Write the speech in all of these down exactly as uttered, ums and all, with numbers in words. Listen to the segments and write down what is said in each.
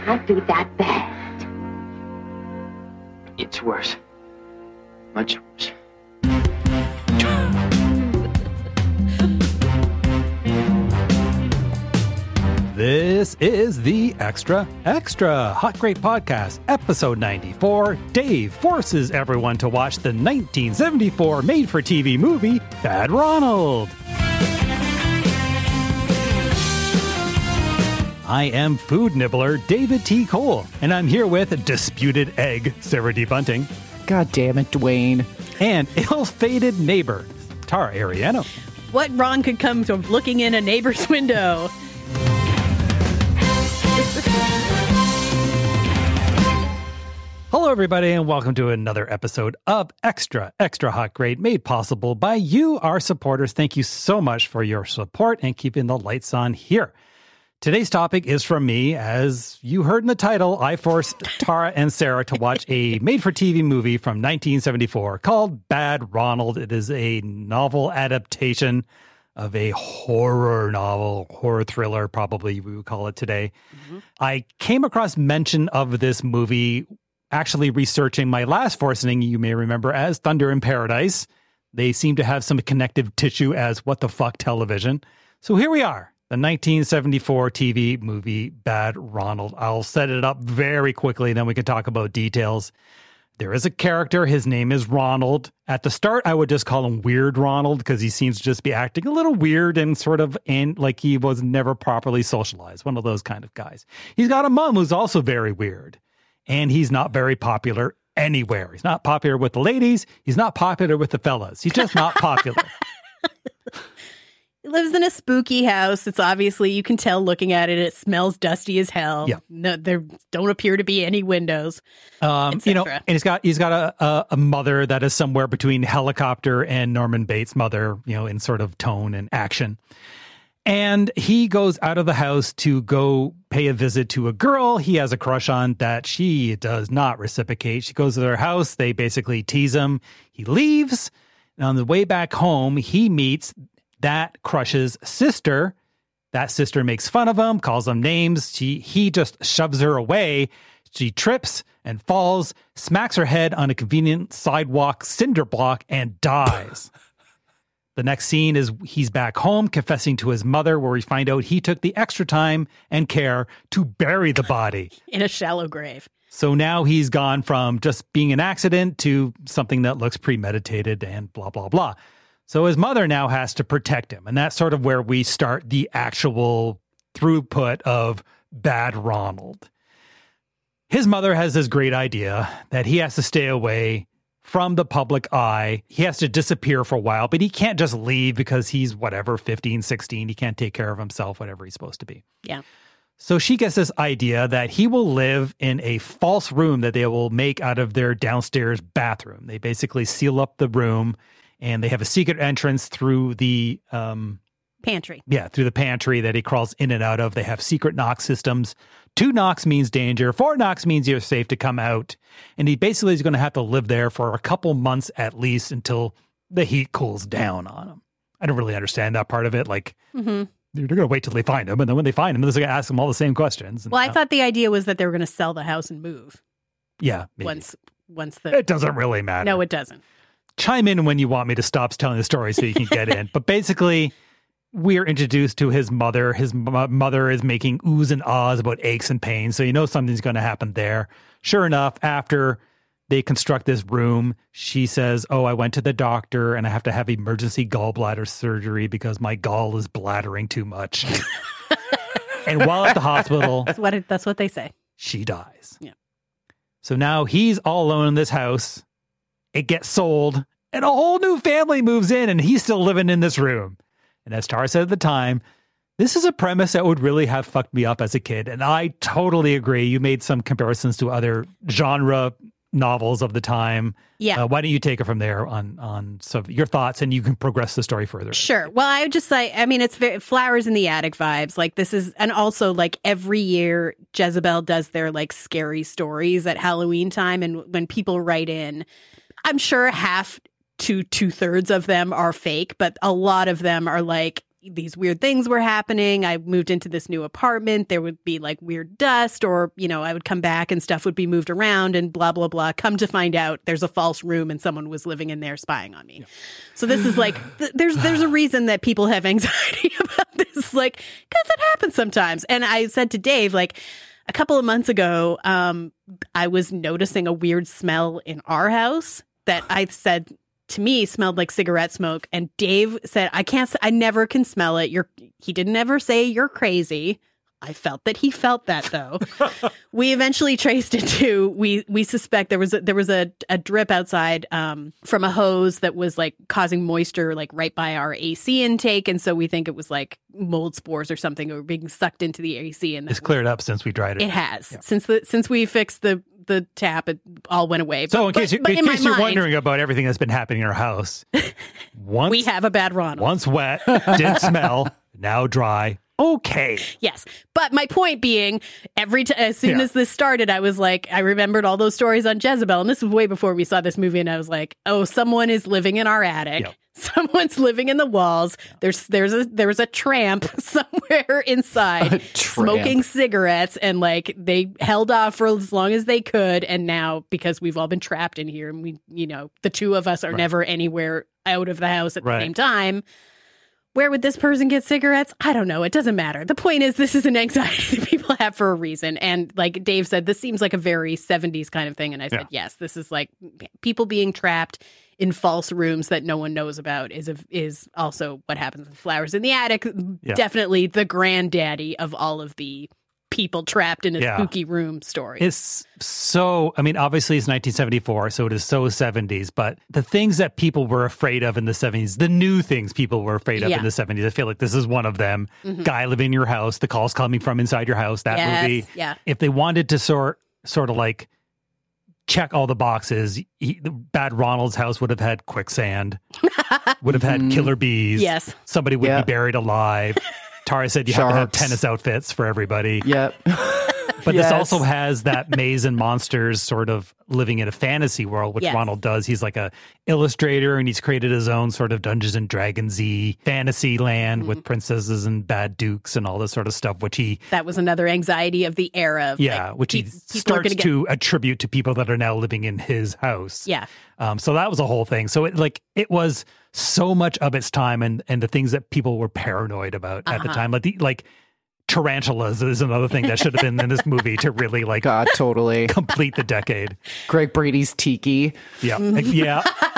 can't be that bad. It's worse. Much worse. This is the Extra Extra Hot Great Podcast, episode ninety-four. Dave forces everyone to watch the nineteen seventy-four made-for-T V movie, Bad Ronald. I am food nibbler David T. Cole, and I'm here with Disputed Egg, Sarah D. Bunting. God damn it, Dwayne. And ill-fated neighbor, Tara Ariano. What wrong could come from looking in a neighbor's window? Hello, everybody, and welcome to another episode of Extra Extra Hot Great, made possible by you, our supporters. Thank you so much for your support and keeping the lights on here. Today's topic is from me. As you heard in the title, I forced Tara and Sarah to watch a made-for-T V movie from nineteen seventy-four called Bad Ronald. It is a novel adaptation of a horror novel, horror thriller, probably we would call it today. Mm-hmm. I came across mention of this movie actually researching my last forcing, you may remember, as Thunder in Paradise. They seem to have some connective tissue as What the Fuck Television. So here we are, the nineteen seventy-four T V movie Bad Ronald. I'll set it up very quickly, then we can talk about details. There is a character, his name is Ronald. At the start, I would just call him Weird Ronald because he seems to just be acting a little weird and sort of and like he was never properly socialized, one of those kind of guys. He's got a mom who's also very weird. And he's not very popular anywhere. He's not popular with the ladies. He's not popular with the fellas. He's just not popular. He lives in a spooky house. It's obviously, you can tell looking at it, it smells dusty as hell. Yeah. No, there don't appear to be any windows. Um, you know, and he's got he's got a, a a mother that is somewhere between Helicopter and Norman Bates' mother, you know, in sort of tone and action. And he goes out of the house to go pay a visit to a girl he has a crush on that she does not reciprocate. She goes to their house. They basically tease him. He leaves. And on the way back home, he meets that crush's sister. That sister makes fun of him, calls him names. She, he just shoves her away. She trips and falls, smacks her head on a convenient sidewalk cinder block, and dies. The next scene is he's back home confessing to his mother, where we find out he took the extra time and care to bury the body in a shallow grave. So now he's gone from just being an accident to something that looks premeditated and blah, blah, blah. So his mother now has to protect him. And that's sort of where we start the actual throughput of Bad Ronald. His mother has this great idea that he has to stay away from the public eye. He has to disappear for a while, but he can't just leave because he's whatever, fifteen, sixteen. He can't take care of himself, whatever he's supposed to be. Yeah. So she gets this idea that he will live in a false room that they will make out of their downstairs bathroom. They basically seal up the room and they have a secret entrance through the um, pantry. Yeah, through the pantry that he crawls in and out of. They have secret knock systems. Two knocks means danger. Four knocks means you're safe to come out. And he basically is going to have to live there for a couple months at least until the heat cools down on him. I don't really understand that part of it. Like, mm-hmm. they're going to wait till they find him. And then when they find him, they're going to ask him all the same questions. Well, I uh, thought the idea was that they were going to sell the house and move. Yeah. Maybe. Once, once the... It doesn't really matter. No, it doesn't. Chime in when you want me to stop telling the story so you can get in. But basically, we're introduced to his mother. His m- mother is making oohs and ahs about aches and pains. So you know something's going to happen there. Sure enough, after they construct this room, she says, oh, I went to the doctor and I have to have emergency gallbladder surgery because my gall is bladdering too much. And while at the hospital, that's what, it, that's what they say. She dies. Yeah. So now he's all alone in this house. It gets sold and a whole new family moves in and he's still living in this room. And as Tara said at the time, this is a premise that would really have fucked me up as a kid. And I totally agree. You made some comparisons to other genre novels of the time. Yeah. Uh, why don't you take it from there on, on some your thoughts and you can progress the story further. Sure. Well, I would just say, I mean, it's very, Flowers in the Attic vibes. Like this is, and also like every year Jezebel does their like scary stories at Halloween time. And when people write in, I'm sure half to two thirds of them are fake, but a lot of them are like, these weird things were happening. I moved into this new apartment. There would be like weird dust, or, you know, I would come back and stuff would be moved around and blah, blah, blah. Come to find out there's a false room and someone was living in there spying on me. Yeah. So this is like, th- there's there's a reason that people have anxiety about this, like, because it happens sometimes. And I said to Dave, like, a couple of months ago, um, I was noticing a weird smell in our house that I said to me smelled like cigarette smoke. And Dave said, I can't, I never can smell it. You're, he didn't ever say you're crazy. I felt that he felt that though. We eventually traced it to, we, we suspect there was a, there was a, a drip outside, um, from a hose that was like causing moisture, like right by our A C intake. And so we think it was like mold spores or something that were being sucked into the A C. And it's cleared up since we dried it. It has. Yeah. Since the, since we fixed the, the tap, it all went away. So but, in case, but, you, but in in case my you're mind, wondering about everything that's been happening in our house, once we have a bad Ronald. Once wet, didn't smell, now dry. Okay. Yes. But my point being, every t- as soon Yeah. as this started, I was like, I remembered all those stories on Jezebel. And this was way before we saw this movie. And I was like, oh, someone is living in our attic. Yep. Someone's living in the walls. There's there's a there's a tramp somewhere inside A tramp. smoking cigarettes, and like they held off for as long as they could. And now, because we've all been trapped in here, and we, you know, the two of us are Right. never anywhere out of the house at Right. the same time. Where would this person get cigarettes? I don't know. It doesn't matter. The point is, this is an anxiety that people have for a reason. And like Dave said, this seems like a very seventies kind of thing. And I said, Yeah. yes, this is like people being trapped in false rooms that no one knows about is a, is also what happens in Flowers in the Attic. Yeah. Definitely the granddaddy of all of the people trapped in a Yeah. spooky room story. It's so, I mean, obviously it's nineteen seventy-four, so it is so seventies, but the things that people were afraid of in the seventies, the new things people were afraid of Yeah. in the seventies, I feel like this is one of them. Mhm. Guy living in your house, the calls coming from inside your house, that Yes, movie. yeah. If they wanted to sort, sort of like check all the boxes, he, the Bad Ronald's house would have had quicksand, would have had killer bees. Yes. Somebody would Yeah. be buried alive. Tara said you have to have Sharks. tennis outfits for everybody. Yep. But Yes. this also has that maze and monsters sort of living in a fantasy world, which Yes. Ronald does. He's like a illustrator, and he's created his own sort of Dungeons and Dragons-y fantasy land Mm-hmm. with princesses and bad dukes and all this sort of stuff, which he, That was another anxiety of the era. Of, yeah, like, which he pe- people are starts gonna get- to attribute to people that are now living in his house. Yeah. Um, so that was a whole thing. So it like it was so much of its time, and and the things that people were paranoid about at the Uh-huh. time, like the like tarantulas is another thing that should have been in this movie to really like God, totally. complete the decade. Greg Brady's Tiki. Yeah, yeah.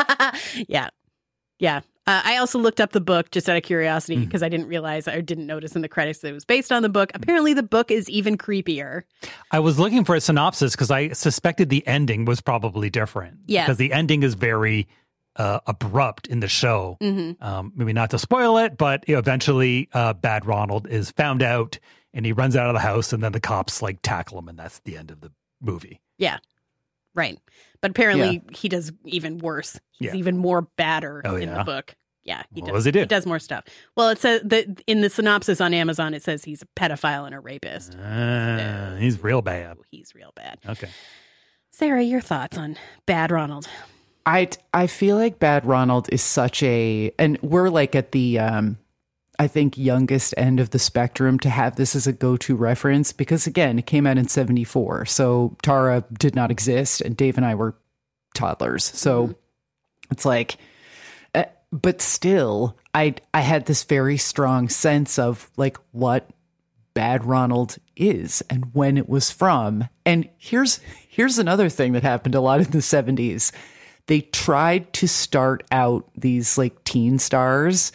Yeah. Yeah. Uh, I also looked up the book just out of curiosity Mm. because I didn't realize or didn't notice in the credits that it was based on the book. Apparently, the book is even creepier. I was looking for a synopsis because I suspected the ending was probably different. Yes. Because the ending is very uh, abrupt in the show. Mm-hmm. Um, maybe not to spoil it, but eventually uh, Bad Ronald is found out and he runs out of the house, and then the cops like tackle him, and that's the end of the movie. Yeah. Right. But apparently, he does even worse. He's Yeah. even more badder Oh, in yeah? the book. Yeah, he What does. does he do? He does more stuff. Well, it says that in the synopsis on Amazon, it says he's a pedophile and a rapist. Uh, he's real bad. Oh, he's real bad. Okay. Sarah, your thoughts on Bad Ronald? I I feel like Bad Ronald is such a, and we're like at the um I think youngest end of the spectrum to have this as a go-to reference, because again, it came out in seventy-four. So Tara did not exist and Dave and I were toddlers. So it's like, uh, but still I I had this very strong sense of like what Bad Ronald is and when it was from. And here's here's another thing that happened a lot in the seventies. They tried to start out these like teen stars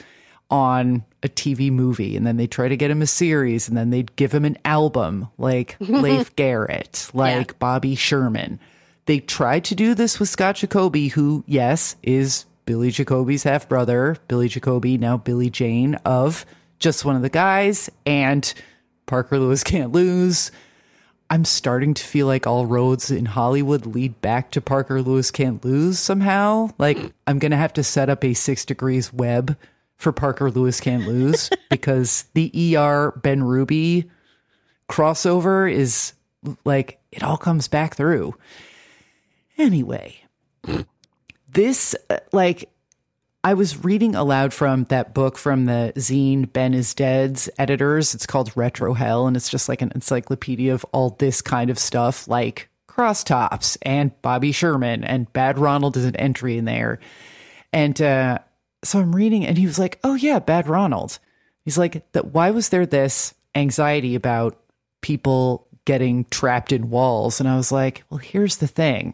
on a T V movie, and then they try to get him a series, and then they'd give him an album like Leif Garrett, like Yeah. Bobby Sherman. They tried to do this with Scott Jacoby, who, yes, is Billy Jacoby's half brother. Billy Jacoby, now Billy Jane of Just One of the Guys, and Parker Lewis Can't Lose. I'm starting to feel like all roads in Hollywood lead back to Parker Lewis Can't Lose somehow. Like, I'm going to have to set up a Six Degrees web for Parker Lewis Can't Lose because the E R Ben Ruby crossover is like, it all comes back through. Anyway, this, uh, like, I was reading aloud from that book from the zine Ben is Dead's editors. It's called Retro Hell, and it's just like an encyclopedia of all this kind of stuff, like Crosstops and Bobby Sherman, and Bad Ronald is an entry in there. And uh, so I'm reading, and he was like, oh yeah, Bad Ronald. He's like, that. Why was there this anxiety about people getting trapped in walls? And I was like, well, here's the thing.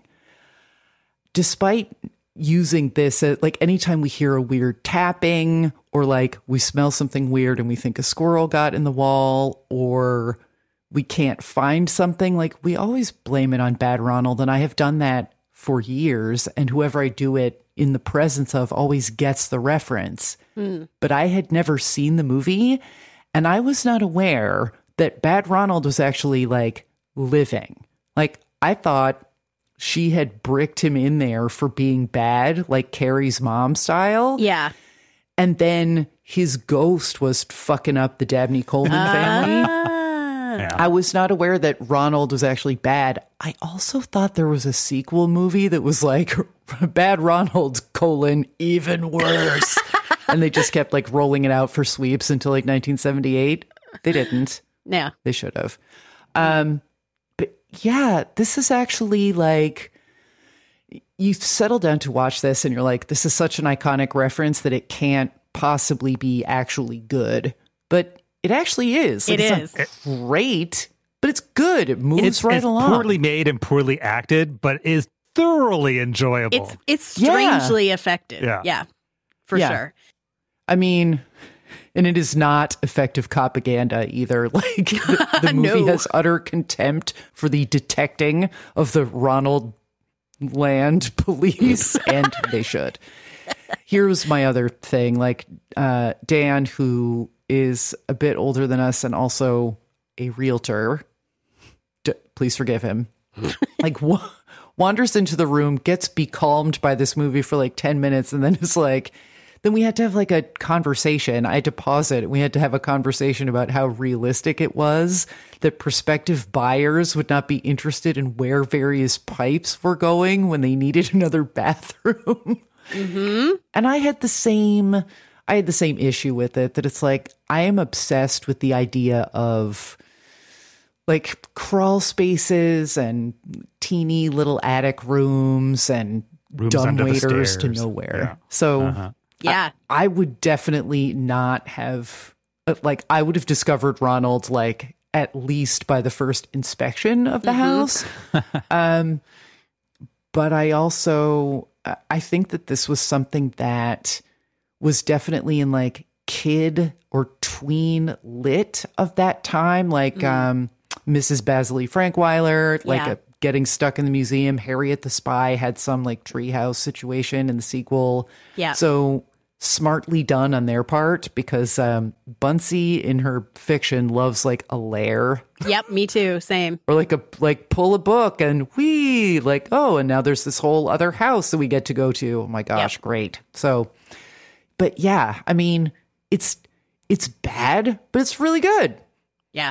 Despite using this, uh, like anytime we hear a weird tapping, or like we smell something weird and we think a squirrel got in the wall, or we can't find something, like we always blame it on Bad Ronald. And I have done that for years. And whoever I do it in the presence of always gets the reference. Mm. But I had never seen the movie, and I was not aware that Bad Ronald was actually like living. Like I thought she had bricked him in there for being bad, like Carrie's mom style. Yeah. And then his ghost was fucking up the Dabney Coleman uh, family. Yeah. I was not aware that Ronald was actually bad. I also thought there was a sequel movie that was like Bad Ronald, colon, even worse. And they just kept like rolling it out for sweeps until like nineteen seventy-eight. They didn't. Yeah. They should have. Um, but yeah, this is actually like, you settle down to watch this and you're like, this is such an iconic reference that it can't possibly be actually good. But it actually is. Like, it it's is. Not great, but it's good. It moves it's, right it's along. Poorly made and poorly acted, but is thoroughly enjoyable. It's it's strangely yeah. effective. Yeah. Yeah, for yeah. sure. I mean, and it is not effective propaganda either. Like the, the movie No. has utter contempt for the detecting of the Ronald Land police, and they should. Here's my other thing. Like uh, Dan, who is a bit older than us and also a realtor, d- please forgive him, like wa- wanders into the room, gets becalmed by this movie for like ten minutes, and then is like, then we had to have like a conversation. I had to pause it. We had to have a conversation about how realistic it was that prospective buyers would not be interested in where various pipes were going when they needed another bathroom. Mm-hmm. And I had the same, I had the same issue with it, that it's like, I am obsessed with the idea of like crawl spaces and teeny little attic rooms and Rooms dumb under the waiters to stairs. nowhere. Yeah. So Uh-huh. Yeah. I, I would definitely not have, like, I would have discovered Ronald like at least by the first inspection of the Mm-hmm. house. um, but I also, I think that this was something that was definitely in like kid or tween lit of that time. Like mm. um, Missus Basiley Frankweiler, like Yeah. a, getting stuck in the museum. Harriet the Spy had some like treehouse situation in the sequel. Yeah. So smartly done on their part, because um, Bunsey in her fiction loves like a lair. Yep, me too. Same. Or like a like pull a book and we like, oh, and now there's this whole other house that we get to go to. Oh my gosh, Yep. great. So, but yeah, I mean, it's it's bad, but it's really good. Yeah.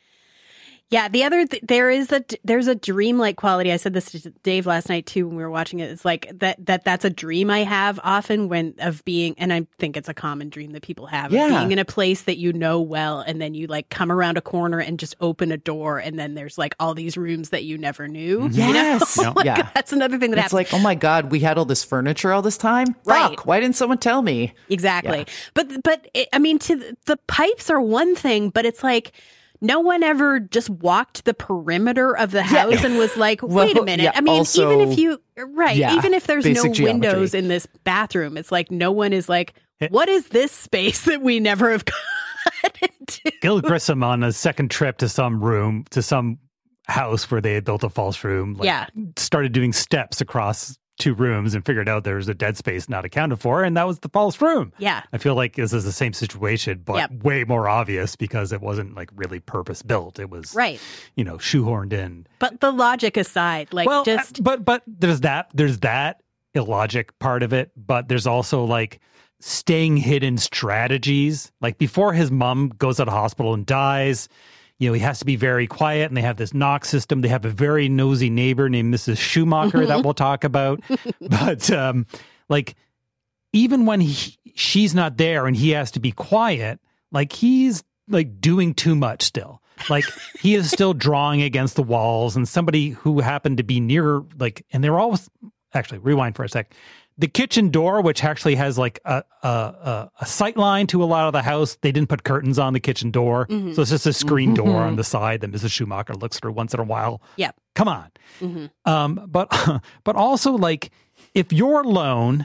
Yeah, the other th- there is a there's a dreamlike quality. I said this to Dave last night too when we were watching it. It's like that that that's a dream I have often when of being, and I think it's a common dream that people have, Yeah. of being in a place that you know well, and then you like come around a corner and just open a door, and then there's like all these rooms that you never knew. Yes. You know? Like, Yeah. that's another thing that It's happens. like, oh my God, we had all this furniture all this time? Right. Fuck, why didn't someone tell me? Exactly. Yeah. But but it, I mean, to the, the pipes are one thing, but it's like no one ever just walked the perimeter of the house Yeah. and was like, Well, wait a minute. yeah, I mean, also- even if you, right, yeah, even if there's no basic geometry. windows in this bathroom, it's like no one is like, what is this space that we never have got into? Gil Grissom on a second trip to some room, to some house where they had built a false room, like, Yeah. started doing steps across two rooms and figured out there was a dead space not accounted for, and that was the false room. Yeah. I feel like this is the same situation, but Yep. way more obvious because it wasn't like really purpose built. It was, Right. you know, shoehorned in. But the logic aside, like well, just, uh, but but there's that there's that illogic part of it, but there's also like staying hidden strategies. Like before his mom goes out of hospital and dies, you know, he has to be very quiet, and they have this knock system. They have a very nosy neighbor named Missus Schumacher that we'll talk about. But um, like even when he, she's not there and he has to be quiet, like he's like doing too much still. Like he is still drawing against the walls, and somebody who happened to be near, like, and they're always actually rewind for a sec. The kitchen door, which actually has like a a, a, a sight line to a lot of the house, they didn't put curtains on the kitchen door, mm-hmm. so it's just a screen mm-hmm. door on the side that Missus Schumacher looks through once in a while. Yeah, come on. Mm-hmm. Um, but but also like if you're alone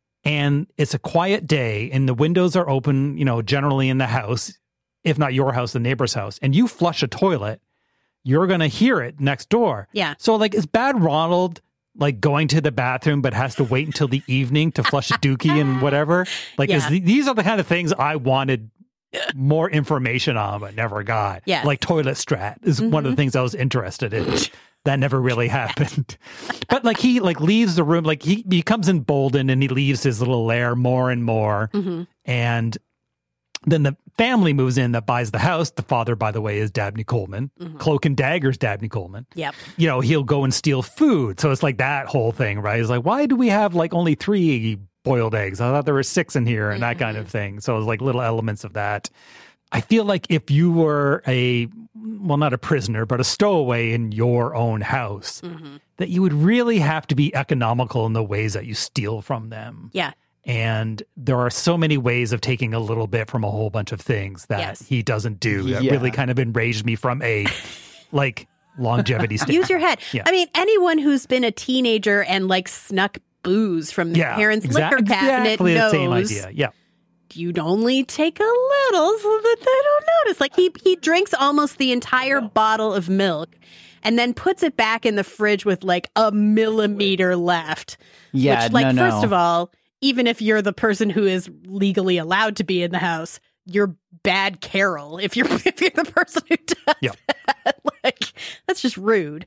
and it's a quiet day and the windows are open, you know, generally in the house, if not your house, the neighbor's house, and you flush a toilet, you're gonna hear it next door. Yeah. So like, is Bad Ronald like going to the bathroom, but has to wait until the evening to flush a dookie and whatever? Like, Yeah. is the, these are the kind of things I wanted more information on, but never got. Yes. Like toilet strat is mm-hmm. one of the things I was interested in. That never really happened. But like he like leaves the room, like he becomes emboldened and he leaves his little lair more and more. Mm-hmm. And then the family moves in that buys the house. The father, by the way, is Dabney Coleman. Mm-hmm. Cloak and Dagger's Dabney Coleman. Yep. You know, he'll go and steal food. So it's like that whole thing, right? It's like, why do we have like only three boiled eggs? I thought there were six in here and mm-hmm. that kind of thing. So it's like little elements of that. I feel like if you were a, well, not a prisoner, but a stowaway in your own house, mm-hmm. that you would really have to be economical in the ways that you steal from them. Yeah. And there are so many ways of taking a little bit from a whole bunch of things that Yes. he doesn't do. That Yeah. really kind of enraged me from a, like, longevity standpoint. Use your head. Yeah. I mean, anyone who's been a teenager and like snuck booze from their Yeah, parents' exact- liquor cabinet exactly knows the same idea. Yeah. you'd only take a little so that they don't notice. Like he he drinks almost the entire bottle of milk and then puts it back in the fridge with like a millimeter left. Yeah, Which, like, no, no. first of all, even if you're the person who is legally allowed to be in the house, you're bad Carol if you're if you're the person who does Yep. that. Like, that's just rude.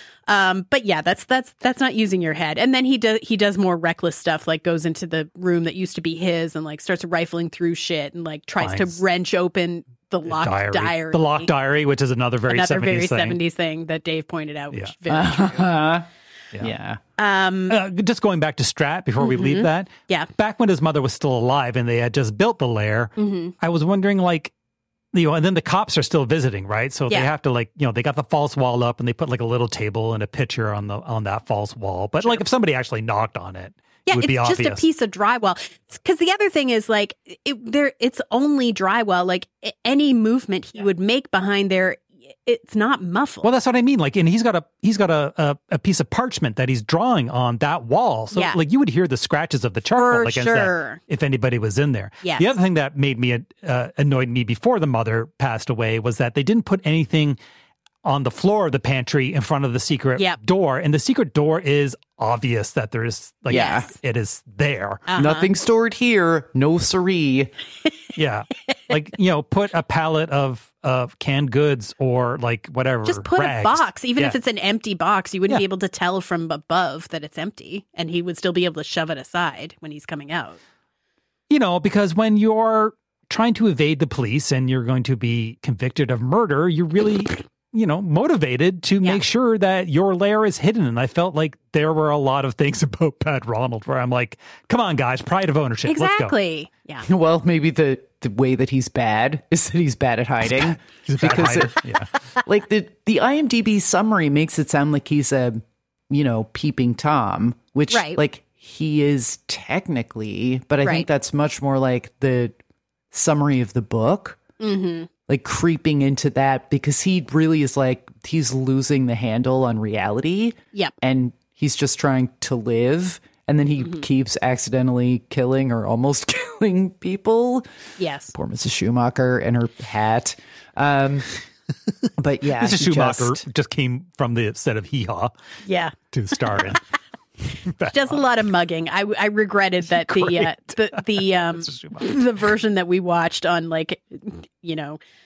Um, but yeah, that's that's that's not using your head. And then he does he does more reckless stuff, like goes into the room that used to be his and like starts rifling through shit and like tries Finds to wrench open the locked diary. diary. The locked diary, which is another very Another seventies very thing. seventies thing that Dave pointed out, which Yeah. is very true. Uh, Yeah. yeah. Um, Uh, just going back to Strat before we leave that. Yeah. Back when his mother was still alive and they had just built the lair, mhm. I was wondering, like, you know, and then the cops are still visiting, right? So Yeah. they have to, like, you know, they got the false wall up and they put like a little table and a picture on the on that false wall. But like, if somebody actually knocked on it, Yeah, it would it's be just obvious. a piece of drywall. Because the other thing is, like, it, there, it's only drywall. Like, a- any movement he would make behind there, it's not muffled. Well, that's what I mean. Like, and he's got a he's got a, a, a piece of parchment that he's drawing on that wall. So, Yeah. like, you would hear the scratches of the charcoal For against sure. that if anybody was in there. Yes. The other thing that made me uh, annoyed me before the mother passed away was that they didn't put anything on the floor of the pantry in front of the secret Yep. door, and the secret door is obvious that there is like Yeah. it is there. Uh-huh. Nothing stored here. No siree. Yeah, like, you know, put a pallet of of canned goods or like whatever. Just put rags. a box. Even Yeah. if it's an empty box, you wouldn't Yeah. be able to tell from above that it's empty. And he would still be able to shove it aside when he's coming out. You know, because when you're trying to evade the police and you're going to be convicted of murder, you're really, you know, motivated to Yeah. make sure that your lair is hidden. And I felt like there were a lot of things about Bad Ronald where I'm like, come on, guys, pride of ownership. Let's go. Exactly. Yeah. Well, maybe the, the way that he's bad is that he's bad at hiding. He's a bad Because hider. it- yeah. like the the IMDb summary makes it sound like he's a, you know, peeping Tom, which Right. like he is technically, but I Right. think that's much more like the summary of the book. Mm-hmm. Like creeping into that because he really is like he's losing the handle on reality. Yep. And he's just trying to live. And then he Mm-hmm. keeps accidentally killing or almost killing people. Yes. Poor Missus Schumacher and her hat. Um, but yeah, Missus he Schumacher just- just, came from the set of Hee Haw Yeah. to star in. She does a lot of mugging. I, I regretted that the uh, the the um Missus Schumacher. the version that we watched on, like, you know,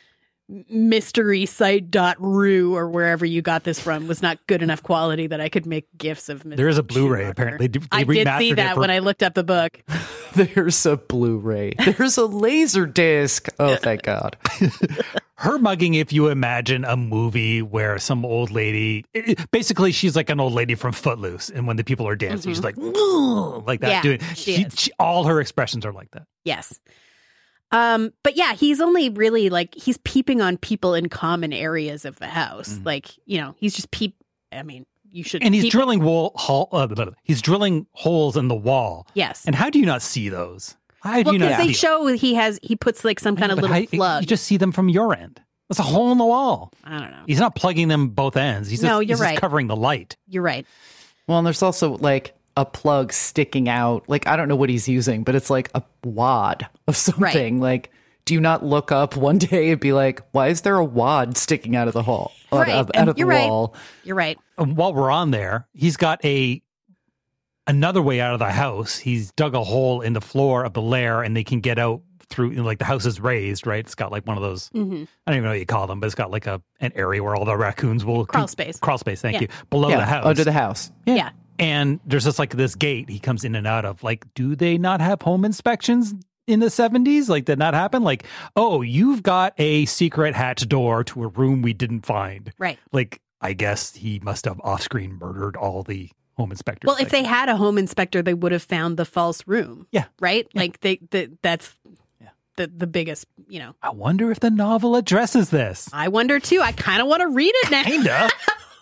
mystery site dot ru or wherever you got this from was not good enough quality that I could make GIFs of Mister There is a Blu-ray, Schumacher. apparently. They I did see remastered that it for- when I looked up the book. There's a Blu-ray. There's a laser disc. Oh, thank God. Her mugging, if you imagine a movie where some old lady, it- basically she's like an old lady from Footloose, and when the people are dancing, she's like, "Ugh," like that. Yeah, doing she she, is. she- all her expressions are like that. Yes. Um, but yeah, he's only really like, he's peeping on people in common areas of the house. Mm-hmm. Like, you know, he's just peep. I mean, you should. And he's peep- drilling wall, hole, uh, blah, blah, blah. he's drilling holes in the wall. Yes. And how do you not see those? How do Well, you not because they see show he has, he puts like some kind of But little how- plug. You just see them from your end. That's a hole in the wall. I don't know. He's not plugging them both ends. He's just, No, you're he's just right. covering the light. You're right. Well, and there's also like a plug sticking out. Like, I don't know what he's using, but it's like a wad of something. Like, do you not look up one day and be like, why is there a wad sticking out of the hole? Out Right. of, out And of the you're right. wall. You're right. And while we're on there, he's got a another way out of the house. He's dug a hole in the floor of the lair, and they can get out through. You know, like the house is raised, right? It's got like one of those. Mm-hmm. I don't even know what you call them, but it's got like a an area where all the raccoons will Crawl space. Crawl space. Thank Yeah. you. Below Yeah, the house, under the house. Yeah. Yeah. and there's just like this gate he comes in and out of. Like, do they not have home inspections in the seventies? Like, did not happen? Like, oh, you've got a secret hatch door to a room we didn't find. Right. Like, I guess he must have off-screen murdered all the home inspectors. Well, if they had a home inspector, they would have found the false room. Yeah. Right? Like they, the, that's the, the biggest, you know. I wonder if the novel addresses this. I wonder too. I kind of want to read it now. Kinda.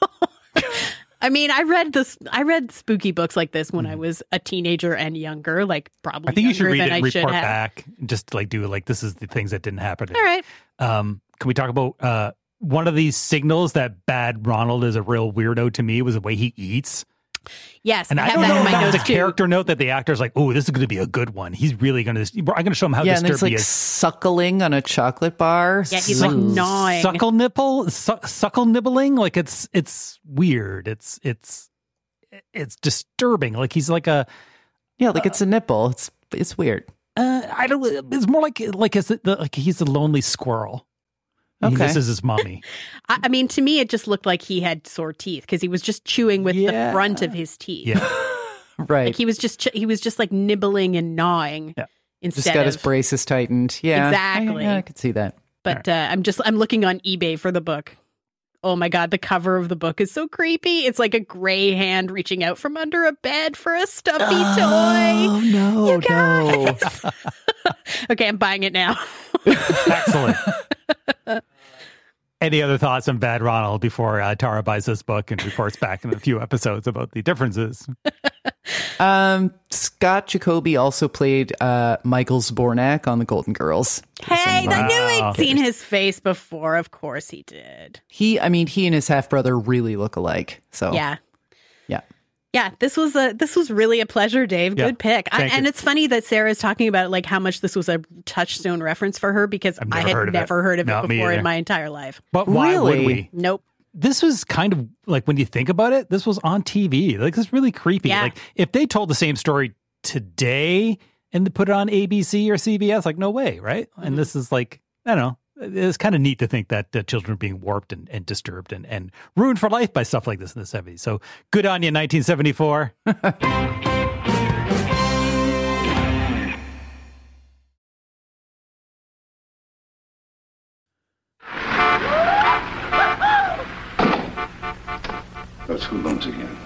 I mean, I read this. I read spooky books like this when I was a teenager and younger, like probably I think you should younger read than it I and should report have. back. Just like do like, this is the things that didn't happen. All right. Um, can we talk about uh, one of these signals that Bad Ronald is a real weirdo to me was the way he eats. Yes, And I I, have don't that know in if my that's a notes too. character note that the actor's like, oh, this is going to be a good one. He's really going to, I'm going to show him how Yeah, and disturbed there's like he is. suckling on a chocolate bar. Yeah, he's like Ooh. gnawing. Suckle nipple, su- suckle nibbling. Like it's, it's weird. It's, it's, it's disturbing. Like he's like a, Yeah, like it's a nipple. It's it's weird. uh, I don't, it's more like, like, is it the, like he's a lonely squirrel. And Okay. This is his mommy. I, I mean, to me, it just looked like he had sore teeth because he was just chewing with Yeah. the front of his teeth. Yeah. Right. Like he was just ch- he was just like nibbling and gnawing Yeah. instead Just got of. his braces tightened. Yeah. Exactly. I, yeah, I could see that. But uh, I'm just I'm looking on eBay for the book. Oh my God, the cover of the book is so creepy. It's like a gray hand reaching out from under a bed for a stuffy Oh, toy. no, You no. guys. Okay, I'm buying it now. Excellent. Any other thoughts on Bad Ronald before uh, Tara buys this book and reports back in a few episodes about the differences? Um, Scott Jacoby also played uh, Michael Zbornak on The Golden Girls. Hey, I knew Wow. I'd seen his face before. Of course he did. He, I mean, he and his half brother really look alike. So Yeah. yeah. Yeah, this was a this was really a pleasure, Dave. Yeah, Good pick. I, thank and you. it's funny that Sarah's talking about like how much this was a touchstone reference for her because I've I never had heard of it. never heard of No, it me before either. in my entire life. But why would Really? we? Nope. This was kind of like, when you think about it, this was on T V. Like, it's really creepy. Yeah. Like, if they told the same story today and they put it on A B C or C B S, like, no way, right? Mm-hmm. And this is like, I don't know. It's kind of neat to think that uh, children are being warped and, and disturbed and, and ruined for life by stuff like this in the seventies. So good on you, nineteen seventy-four. Those hoodlums again.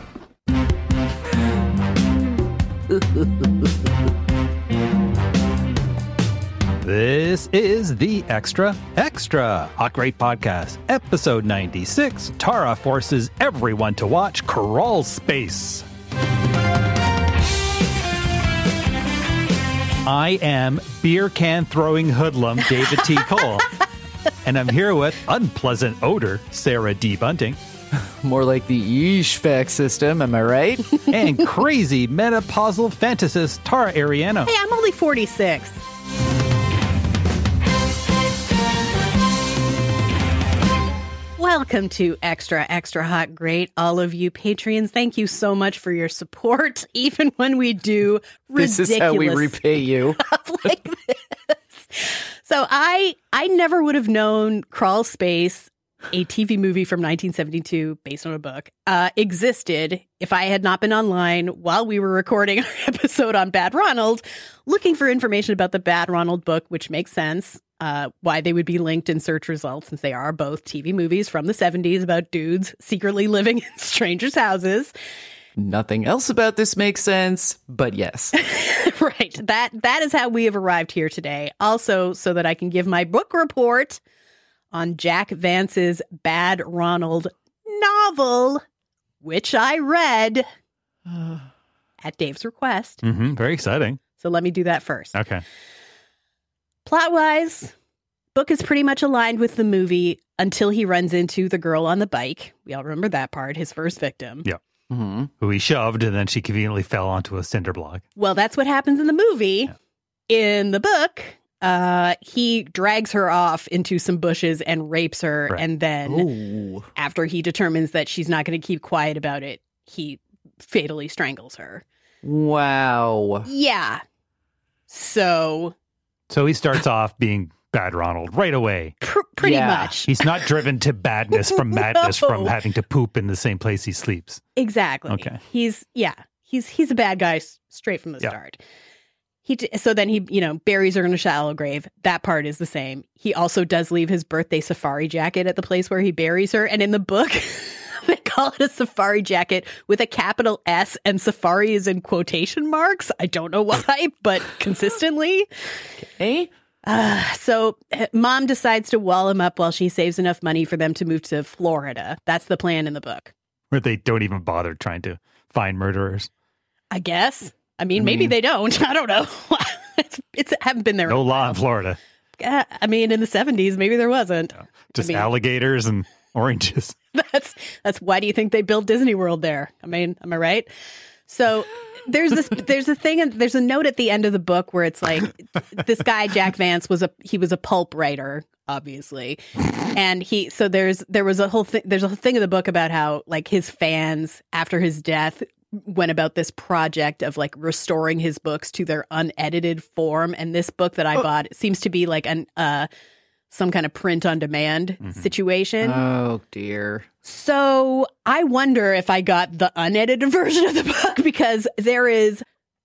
This is the Extra Extra Hot Great Podcast, episode ninety-six. Tara forces everyone to watch Crawl Space. I am beer can throwing hoodlum David T. Cole, and I'm here with unpleasant odor Sarah D. Bunting More like the E S H V A C system, am I right? and crazy menopausal fantasist Tara Ariano. Hey, I'm only forty-six. Welcome to Extra Extra Hot Great. All of you Patreons, thank you so much for your support, even when we do ridiculous This is how we repay you. stuff like this. So I I never would have known Crawl Space, a T V movie from nineteen seventy-two based on a book, uh, existed if I had not been online while we were recording our episode on Bad Ronald, looking for information about the Bad Ronald book, which makes sense. Uh, why they would be linked in search results, since they are both T V movies from the seventies about dudes secretly living in strangers' houses. Nothing else about this makes sense, but yes. Right. That that is how we have arrived here today. Also, so that I can give my book report on Jack Vance's Bad Ronald novel, which I read at Dave's request. Mm-hmm. Very exciting. So let me do that first. Okay. Plot-wise, book is pretty much aligned with the movie until he runs into the girl on the bike. We all remember that part, his first victim. Yeah. Mm-hmm. Who he shoved, and then she conveniently fell onto a cinder block. Well, that's what happens in the movie. Yeah. In the book, uh, he drags her off into some bushes and rapes her. Right. And then Ooh. after he determines that she's not going to keep quiet about it, he fatally strangles her. Wow. Yeah. So So he starts off being Bad Ronald right away. pr- pretty Yeah. much. He's not driven to badness from madness from No. having to poop in the same place he sleeps. Exactly. Okay. He's, yeah, he's he's a bad guy s- straight from the Yeah. start. He t- so then he, you know, buries her in a shallow grave. That part is the same. He also does leave his birthday safari jacket at the place where he buries her. And in the book, they call it a safari jacket with a capital S, and safari is in quotation marks. I don't know why, but consistently. Hey? Uh, so uh, mom decides to wall him up while she saves enough money for them to move to Florida. That's the plan in the book, Where they don't even bother trying to find murderers. I guess. I mean, I maybe mean- they don't. I don't know. it's it's I haven't been there. in No a law while. in Florida. Uh, I mean, in the seventies, maybe there wasn't. Just mean- alligators and oranges. That's that's why do you think they built Disney World there? I mean, am I right? So there's this there's a thing there's a note at the end of the book where it's like this guy Jack Vance was a he was a pulp writer, obviously. And he so there's there was a whole thing there's a whole thing in the book about how like his fans after his death went about this project of like restoring his books to their unedited form, and this book that I bought seems to be like an uh some kind of print on demand situation. Oh, dear. So I wonder if I got the unedited version of the book, because there is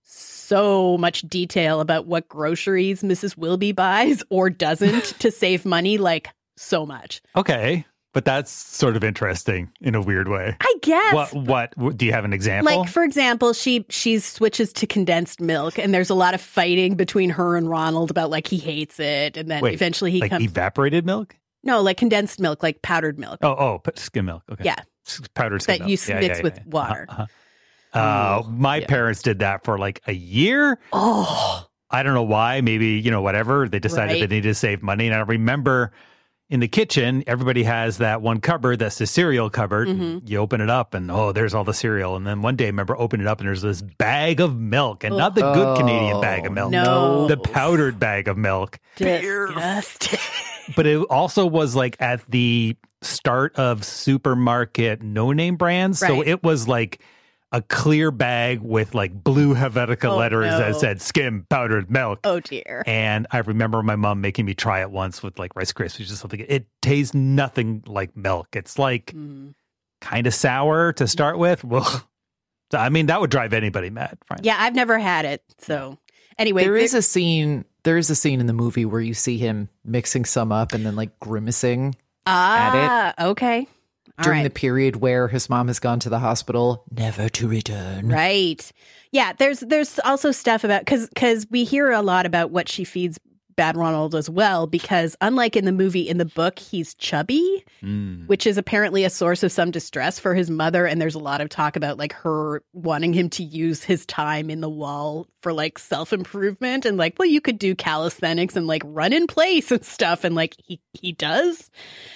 so much detail about what groceries Missus Wilby buys or doesn't to save money, like so much. Okay. But that's sort of interesting in a weird way. I guess. What, what, what, do you have an example? Like, for example, she she switches to condensed milk, and there's a lot of fighting between her and Ronald about like he hates it, and then Wait, eventually he like comes. evaporated milk? No, like condensed milk, like powdered milk. Oh, oh, p- skim milk. Okay. Yeah. S- Powdered skim That milk. you Yeah, mix yeah, with yeah, yeah. water. Uh-huh, uh-huh. Uh, my yeah. parents did that for like a year. Oh, I don't know why. Maybe, you know, whatever. They decided Right. they needed to save money. And I remember in the kitchen, everybody has that one cupboard that's the cereal cupboard. Mhm. You open it up and, oh, there's all the cereal. And then one day, I remember opening it up and there's this bag of milk, and not the good Oh, Canadian bag of milk. no. The powdered bag of milk. disgusting. But it also was like at the start of supermarket no-name brands. So Right. it was like a clear bag with like blue Helvetica Oh, letters no. that said skim powdered milk. Oh, dear. And I remember my mom making me try it once with like Rice Krispies or something. It tastes nothing like milk. It's like Mm. kind of sour to start with. Well, I mean, that would drive anybody mad. Frankly. Yeah, I've never had it. So anyway, There there- is a scene. There is a scene in the movie where you see him mixing some up and then like grimacing ah, okay. All during right. the period where his mom has gone to the hospital, never to return. Right. Yeah, there's there's also stuff about because because we hear a lot about what she feeds Bad Ronald as well, because unlike in the movie, in the book, he's chubby, Mm. which is apparently a source of some distress for his mother. And there's a lot of talk about like her wanting him to use his time in the wall for like self-improvement and like, well, you could do calisthenics and like run in place and stuff. And like he he does.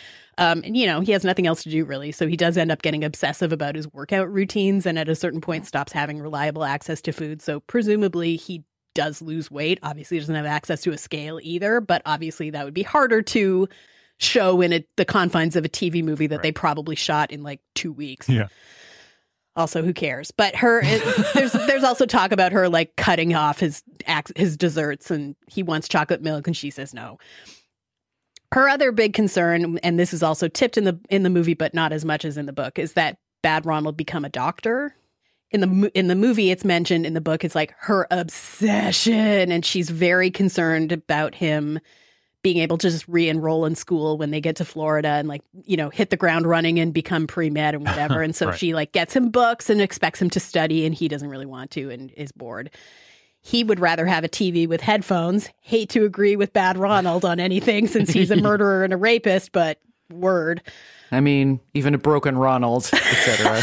Um, and, you know, he has nothing else to do, really. So he does end up getting obsessive about his workout routines, and at a certain point stops having reliable access to food. So presumably he does lose weight. Obviously, he doesn't have access to a scale either, but obviously that would be harder to show in a, the confines of a T V movie that Right. they probably shot in like two weeks. Yeah. Also, who cares? But her, there's there's also talk about her like cutting off his his desserts, and he wants chocolate milk, and she says no. Her other big concern, and this is also tipped in the in the movie, but not as much as in the book, is that Bad Ronald become a doctor. In the in the movie, it's mentioned. In the book, it's like her obsession, and she's very concerned about him being able to just re-enroll in school when they get to Florida and like, you know, hit the ground running and become pre-med and whatever. And so Right. she like gets him books and expects him to study, and he doesn't really want to and is bored. He would rather have a T V with headphones. Hate to agree with Bad Ronald on anything since he's a murderer and a rapist, but word. I mean, even a broken Ronald, et cetera.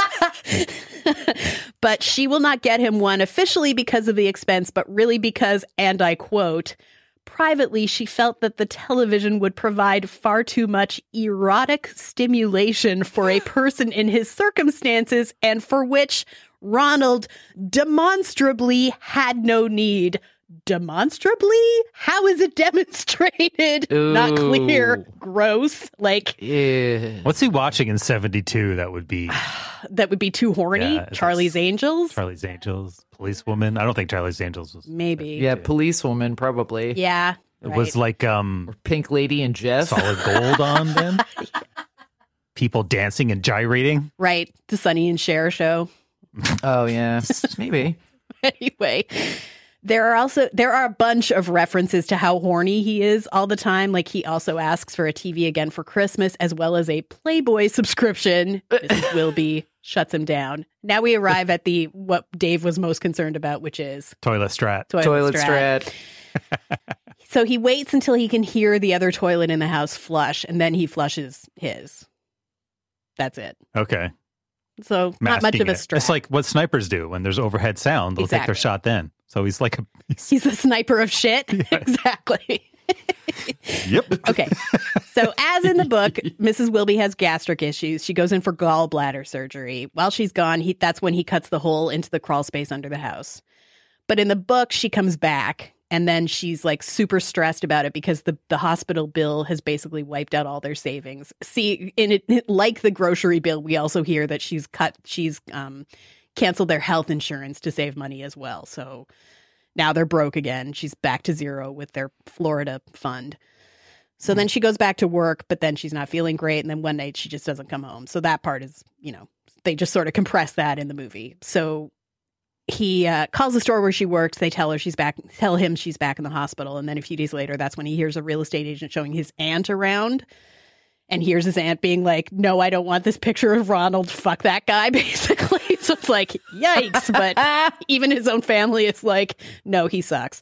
But she will not get him one officially because of the expense, but really because, and I quote, privately, she felt that the television would provide far too much erotic stimulation for a person in his circumstances, and for which Ronald demonstrably had no need. Demonstrably? How is it demonstrated? Not clear. Ooh. Gross. Like, Yeah. What's he watching in seventy-two that would be that would be too horny. Yeah, it's- Charlie's Angels? Charlie's Angels, Policewoman? I don't think Charlie's Angels was. Maybe. Yeah, policewoman, probably. Yeah. It right. was like um Pink Lady and Jeff. Solid Gold on then. People dancing and gyrating. Right. The Sonny and Cher show. Oh, yeah. Maybe. Anyway, there are also there are a bunch of references to how horny he is all the time. Like he also asks for a T V again for Christmas, as well as a Playboy subscription. Missus Wilby shuts him down. Now we arrive at the what Dave was most concerned about, which is Toilet strat. toilet, Toilet strat. strat. So he waits until he can hear the other toilet in the house flush, and then he flushes his. That's it. Okay. So not much Masking of a it. strat. It's like what snipers do when there's overhead sound. They'll take Exactly. their shot then. So he's like a he's, He's a sniper of shit. Exactly. Yep. Okay. So as in the book, Missus Wilby has gastric issues. She goes in for gallbladder surgery. While she's gone, he that's when he cuts the hole into the crawl space under the house. But in the book, she comes back, and then she's like super stressed about it because the, the hospital bill has basically wiped out all their savings. See, in it, like the grocery bill, we also hear that she's cut, she's um, canceled their health insurance to save money as well. So now they're broke again. She's back to zero with their Florida fund. So then she goes back to work, but then she's not feeling great. And then one night she just doesn't come home. So that part is, you know, they just sort of compress that in the movie. So he uh, calls the store where she works. They tell her she's back, tell him she's back in the hospital. And then a few days later, that's when he hears a real estate agent showing his aunt around, and hears his aunt being like, no, I don't want this picture of Ronald. Fuck that guy, basically. So it's like, yikes. But even his own family is like, no, he sucks.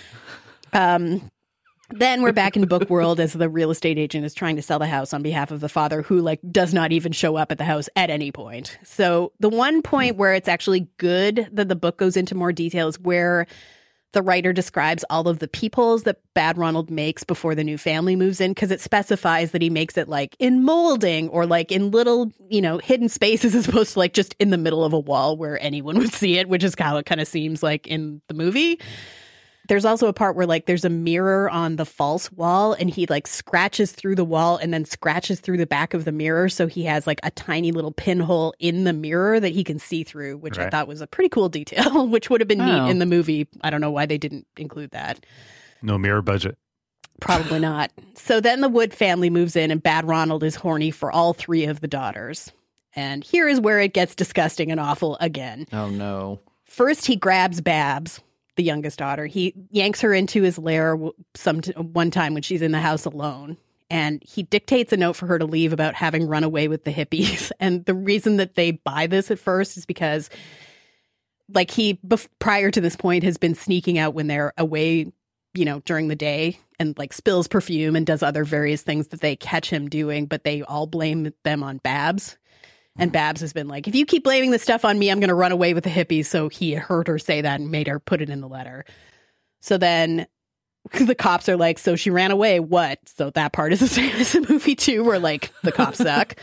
Um, Then we're back in book world as the real estate agent is trying to sell the house on behalf of the father, who like does not even show up at the house at any point. So the one point where it's actually good that the book goes into more detail is where the writer describes all of the peepholes that Bad Ronald makes before the new family moves in, because it specifies that he makes it like in molding or like in little, you know, hidden spaces as opposed to like just in the middle of a wall where anyone would see it, which is how it kind of seems like in the movie. There's also a part where like there's a mirror on the false wall, and he like scratches through the wall and then scratches through the back of the mirror. So he has like a tiny little pinhole in the mirror that he can see through, which I Right. thought was a pretty cool detail, which would have been Oh. neat in the movie. I don't know why they didn't include that. No mirror budget. Probably not. So then the Wood family moves in, and Bad Ronald is horny for all three of the daughters. And here is where it gets disgusting and awful again. Oh, no. First, he grabs Babs, the youngest daughter. He yanks her into his lair w- some t- one time when she's in the house alone. And he dictates a note for her to leave about having run away with the hippies. And the reason that they buy this at first is because, like, he, bef- prior to this point, has been sneaking out when they're away, you know, during the day, and, like, spills perfume and does other various things that they catch him doing, but they all blame them on Babs. And Babs has been like, if you keep blaming this stuff on me, I'm going to run away with the hippies. So he heard her say that and made her put it in the letter. So then the cops are like, so she ran away. What? So that part is the same as the movie too, where like the cops suck.